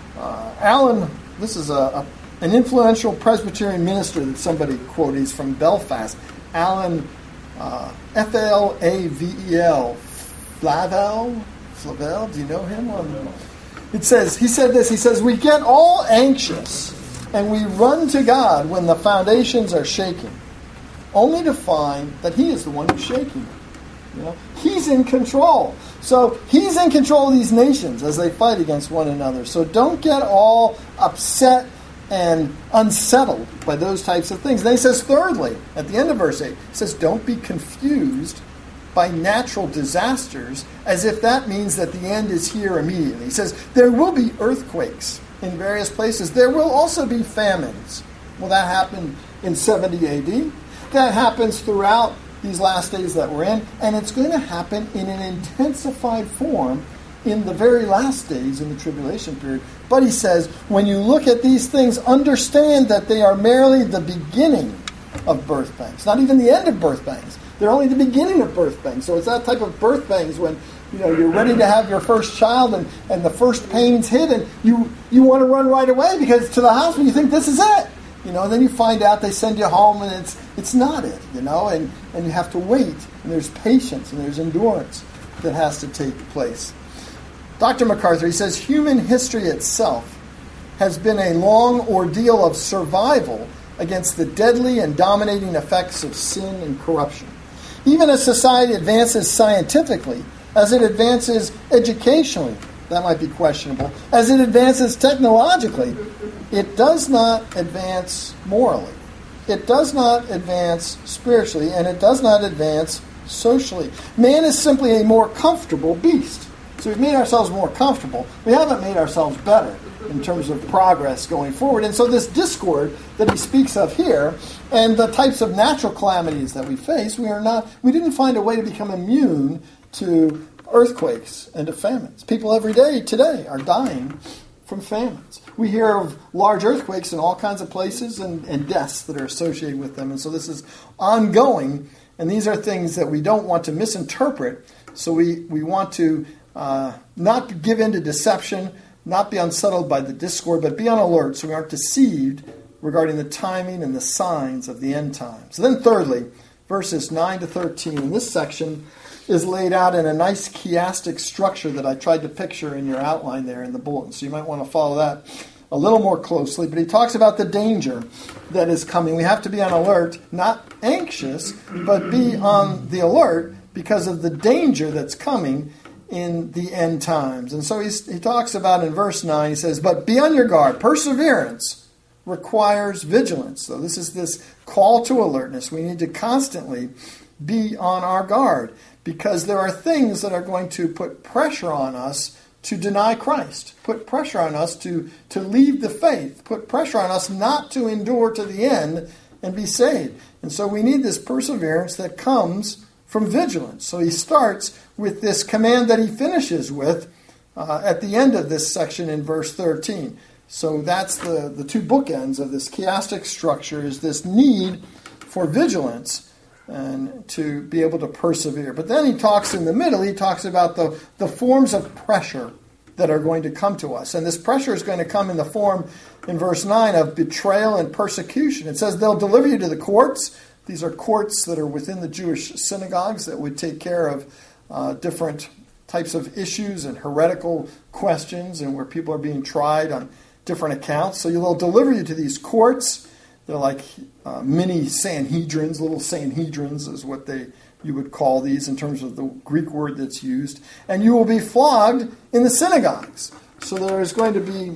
Alan, this is an influential Presbyterian minister that somebody quoted. He's from Belfast. Alan, F-L-A-V-E-L, Flavel, do you know him? He said this, he says, we get all anxious and we run to God when the foundations are shaking, only to find that he is the one who's shaking them. He's in control. So he's in control of these nations as they fight against one another. So don't get all upset and unsettled by those types of things. And then he says, thirdly, at the end of verse 8, he says, don't be confused by natural disasters as if that means that the end is here immediately. He says, there will be earthquakes in various places. There will also be famines. Well, that happened in 70 AD. That happens throughout these last days that we're in, and it's going to happen in an intensified form in the very last days in the tribulation period. But he says, when you look at these things, understand that they are merely the beginning of birth pangs, not even the end of birth pangs. They're only the beginning of birth pangs. So it's that type of birth pangs when you're ready to have your first child and the first pains hit and you want to run right away because to the hospital you think this is it. And then you find out they send you home and it's not it, and you have to wait. And there's patience and there's endurance that has to take place. Dr. MacArthur, he says, human history itself has been a long ordeal of survival against the deadly and dominating effects of sin and corruption. Even as society advances scientifically, as it advances educationally, that might be questionable, as it advances technologically, it does not advance morally. It does not advance spiritually, and it does not advance socially. Man is simply a more comfortable beast. So we've made ourselves more comfortable. We haven't made ourselves better in terms of progress going forward. And so this discord that he speaks of here and the types of natural calamities that we face, we didn't find a way to become immune to earthquakes and to famines. People every day today are dying from famines. We hear of large earthquakes in all kinds of places and deaths that are associated with them. And so this is ongoing, and these are things that we don't want to misinterpret. So we want to not give in to deception, not be unsettled by the discord, but be on alert so we aren't deceived regarding the timing and the signs of the end times. So then thirdly, verses 9 to 13. This section is laid out in a nice chiastic structure that I tried to picture in your outline there in the bulletin. So you might want to follow that a little more closely. But he talks about the danger that is coming. We have to be on alert, not anxious, but be on the alert because of the danger that's coming in the end times. And so he talks about in verse 9, he says, but be on your guard. Perseverance requires vigilance. So this is this call to alertness. We need to constantly be on our guard because there are things that are going to put pressure on us to deny Christ, put pressure on us to leave the faith, put pressure on us not to endure to the end and be saved. And so we need this perseverance that comes from vigilance. So he starts with this command that he finishes with at the end of this section in verse 13. So that's the two bookends of this chiastic structure, is this need for vigilance and to be able to persevere. But then he talks in the middle, he talks about the forms of pressure that are going to come to us. And this pressure is going to come in the form, in verse 9, of betrayal and persecution. It says they'll deliver you to the courts. These are courts that are within the Jewish synagogues that would take care of different types of issues and heretical questions and where people are being tried on different accounts. So they'll deliver you to these courts. They're like mini Sanhedrins, little Sanhedrins is what you would call these in terms of the Greek word that's used. And you will be flogged in the synagogues. So there is going to be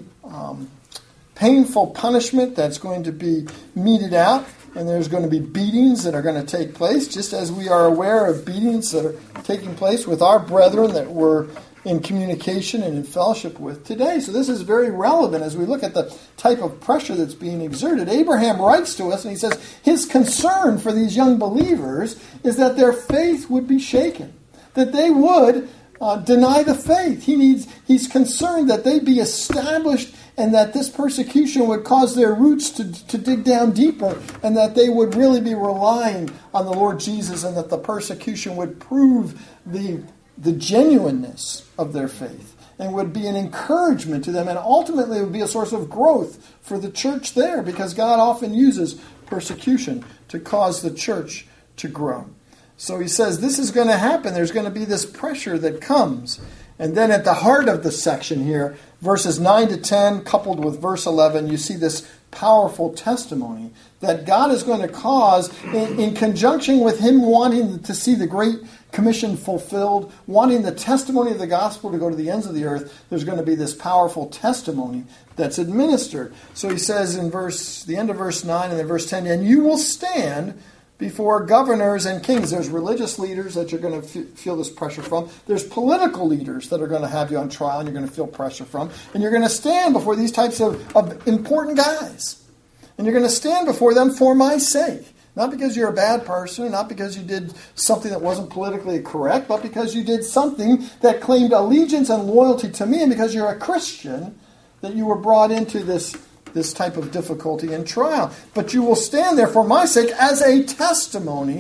painful punishment that's going to be meted out. And there's going to be beatings that are going to take place, just as we are aware of beatings that are taking place with our brethren that we're in communication and in fellowship with today. So this is very relevant as we look at the type of pressure that's being exerted. Abraham writes to us and he says his concern for these young believers is that their faith would be shaken, that they would deny the faith. He's concerned that they be established and that this persecution would cause their roots to dig down deeper and that they would really be relying on the Lord Jesus and that the persecution would prove the genuineness of their faith and would be an encouragement to them, and ultimately it would be a source of growth for the church there because God often uses persecution to cause the church to grow. So he says this is going to happen. There's going to be this pressure that comes. And then at the heart of the section here, verses 9 to 10, coupled with verse 11, you see this powerful testimony that God is going to cause in conjunction with him wanting to see the Great Commission fulfilled, wanting the testimony of the gospel to go to the ends of the earth. There's going to be this powerful testimony that's administered. So he says in the end of verse 9 and then verse 10, and you will stand before governors and kings. There's religious leaders that you're going to feel this pressure from. There's political leaders that are going to have you on trial and you're going to feel pressure from. And you're going to stand before these types of important guys. And you're going to stand before them for my sake. Not because you're a bad person, not because you did something that wasn't politically correct, but because you did something that claimed allegiance and loyalty to me, and because you're a Christian, that you were brought into this type of difficulty and trial. But you will stand there for my sake as a testimony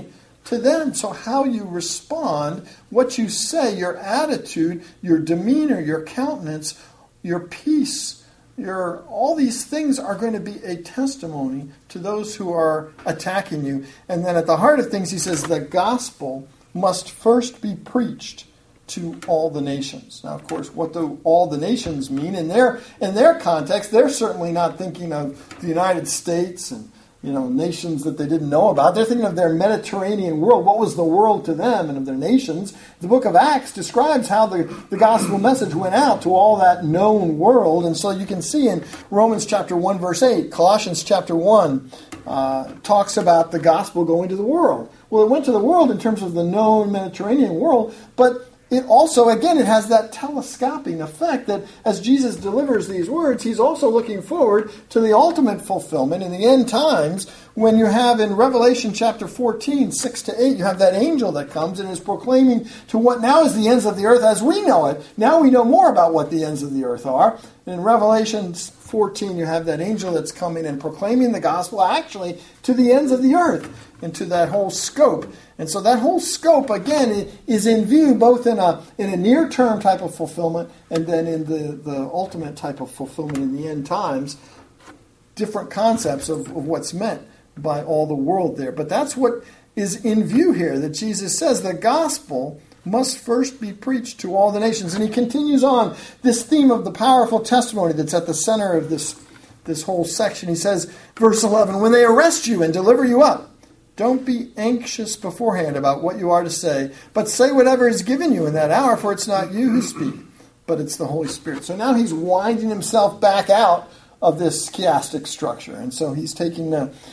to them. So how you respond, what you say, your attitude, your demeanor, your countenance, your peace, all these things are going to be a testimony to those who are attacking you. And then at the heart of things, he says, the gospel must first be preached to all the nations. Now, of course, what do all the nations mean? In their context, they're certainly not thinking of the United States and nations that they didn't know about. They're thinking of their Mediterranean world. What was the world to them and of their nations? The book of Acts describes how the gospel message went out to all that known world. And so you can see in Romans chapter 1, verse 8, Colossians chapter 1 talks about the gospel going to the world. Well, it went to the world in terms of the known Mediterranean world, but it also, again, it has that telescoping effect that as Jesus delivers these words, he's also looking forward to the ultimate fulfillment in the end times when you have in Revelation chapter 14, 6 to 8, you have that angel that comes and is proclaiming to what now is the ends of the earth as we know it. Now we know more about what the ends of the earth are. In Revelation 14, you have that angel that's coming and proclaiming the gospel actually to the ends of the earth and to that whole scope. And so that whole scope, again, is in view both in a near-term type of fulfillment and then in the ultimate type of fulfillment in the end times, different concepts of what's meant by all the world there. But that's what is in view here, that Jesus says the gospel must first be preached to all the nations. And he continues on this theme of the powerful testimony that's at the center of this whole section. He says, verse 11, when they arrest you and deliver you up, don't be anxious beforehand about what you are to say, but say whatever is given you in that hour, for it's not you who speak, but it's the Holy Spirit. So now he's winding himself back out of this chiastic structure. And so he's taking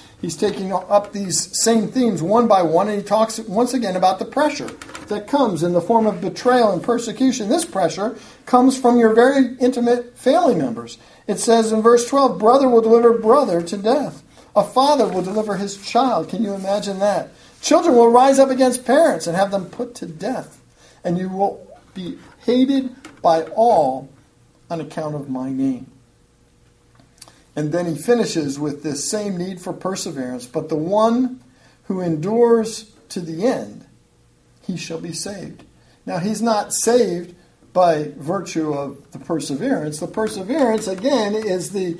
up these same themes one by one, and he talks once again about the pressure that comes in the form of betrayal and persecution. This pressure comes from your very intimate family members. It says in verse 12, brother will deliver brother to death. A father will deliver his child. Can you imagine that? Children will rise up against parents and have them put to death. And you will be hated by all on account of my name. And then he finishes with this same need for perseverance. But the one who endures to the end, he shall be saved. Now, he's not saved by virtue of the perseverance. The perseverance, again, is the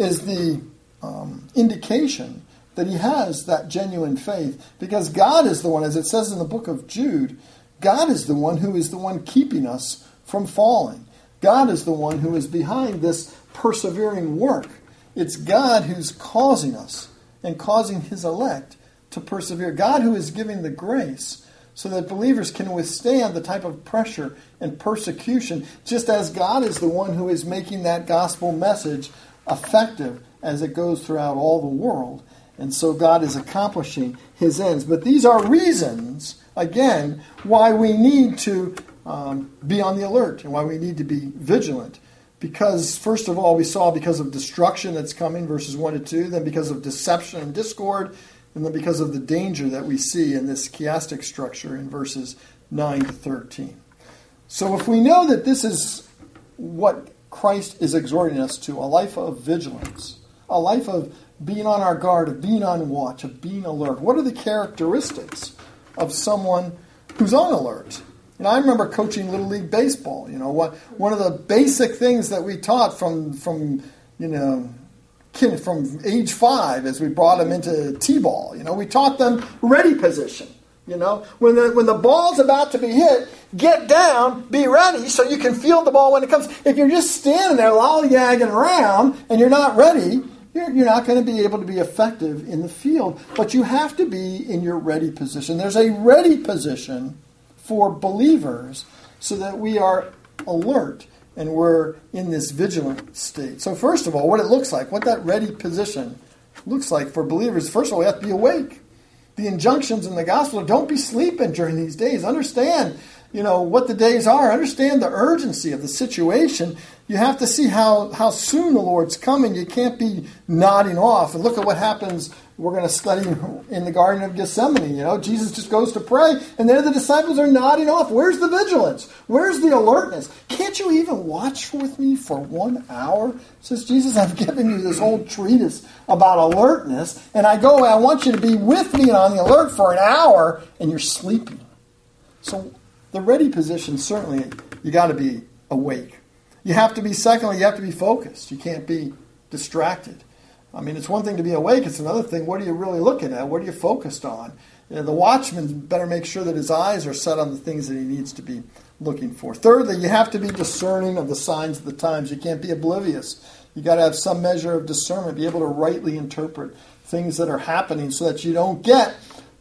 indication that he has that genuine faith, because God is the one, as it says in the book of Jude, God is the one who is the one keeping us from falling. God is the one who is behind this persevering work. It's God who's causing us and causing his elect to persevere. God who is giving the grace so that believers can withstand the type of pressure and persecution, just as God is the one who is making that gospel message effective as it goes throughout all the world. And so God is accomplishing his ends. But these are reasons, again, why we need to be on the alert and why we need to be vigilant. Because, first of all, we saw because of destruction that's coming, verses 1 to 2, then because of deception and discord, and then because of the danger that we see in this chiastic structure in verses 9 to 13. So if we know that this is what Christ is exhorting us to, a life of vigilance, a life of being on our guard, of being on watch, of being alert. What are the characteristics of someone who's on alert? And I remember coaching Little League Baseball. One of the basic things that we taught from age 5 as we brought them into T-ball. We taught them ready position. When the ball's about to be hit, get down, be ready so you can field the ball when it comes. If you're just standing there lollygagging around and you're not ready, you're not going to be able to be effective in the field. But you have to be in your ready position. There's a ready position for believers so that we are alert and we're in this vigilant state. So first of all, what it looks like, what that ready position looks like for believers, first of all, we have to be awake. The injunctions in the gospel are don't be sleeping during these days. Understand, what the days are. Understand the urgency of the situation. You have to see how soon the Lord's coming. You can't be nodding off. And look at what happens we're going to study in the Garden of Gethsemane. Jesus just goes to pray, and there the disciples are nodding off. Where's the vigilance? Where's the alertness? Can't you even watch with me for 1 hour? Says Jesus, I've given you this whole treatise about alertness, and I want you to be with me and on the alert for an hour, and you're sleeping. So the ready position, certainly, you got to be awake. You have to be focused. You can't be distracted. I mean, it's one thing to be awake. It's another thing. What are you really looking at? What are you focused on? The watchman better make sure that his eyes are set on the things that he needs to be looking for. Thirdly, you have to be discerning of the signs of the times. You can't be oblivious. You got to have some measure of discernment, be able to rightly interpret things that are happening so that you don't get,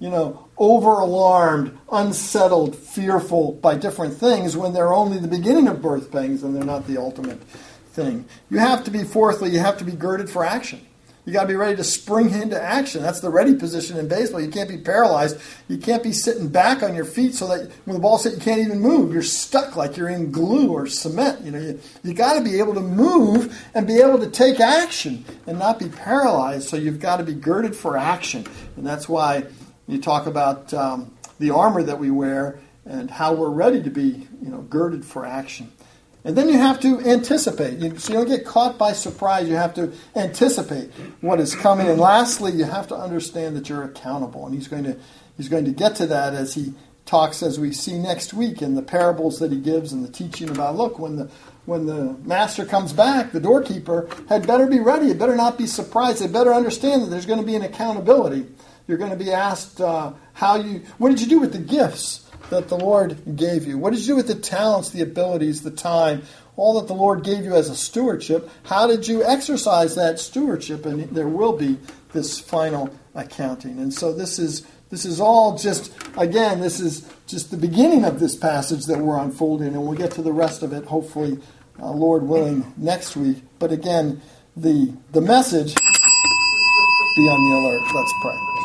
over-alarmed, unsettled, fearful by different things when they're only the beginning of birth pangs and they're not the ultimate thing. Fourthly, you have to be girded for action. You got to be ready to spring into action. That's the ready position in baseball. You can't be paralyzed. You can't be sitting back on your feet so that when the ball's hit, you can't even move. You're stuck like you're in glue or cement. You got to be able to move and be able to take action and not be paralyzed. So you've got to be girded for action. And that's why you talk about the armor that we wear and how we're ready to be, girded for action. And then you have to anticipate. So you don't get caught by surprise. You have to anticipate what is coming. And lastly, you have to understand that you're accountable. And he's going to get to that as he talks, as we see next week, in the parables that he gives and the teaching about, look, when the master comes back, the doorkeeper had better be ready. It better not be surprised. They better understand that there's going to be an accountability. You're going to be asked what did you do with the gifts that the Lord gave you? What did you do with the talents, the abilities, the time, all that the Lord gave you as a stewardship? How did you exercise that stewardship? And there will be this final accounting. And so this is all just the beginning of this passage that we're unfolding, and we'll get to the rest of it, hopefully, Lord willing, next week. But again, the message, be on the alert. Let's pray.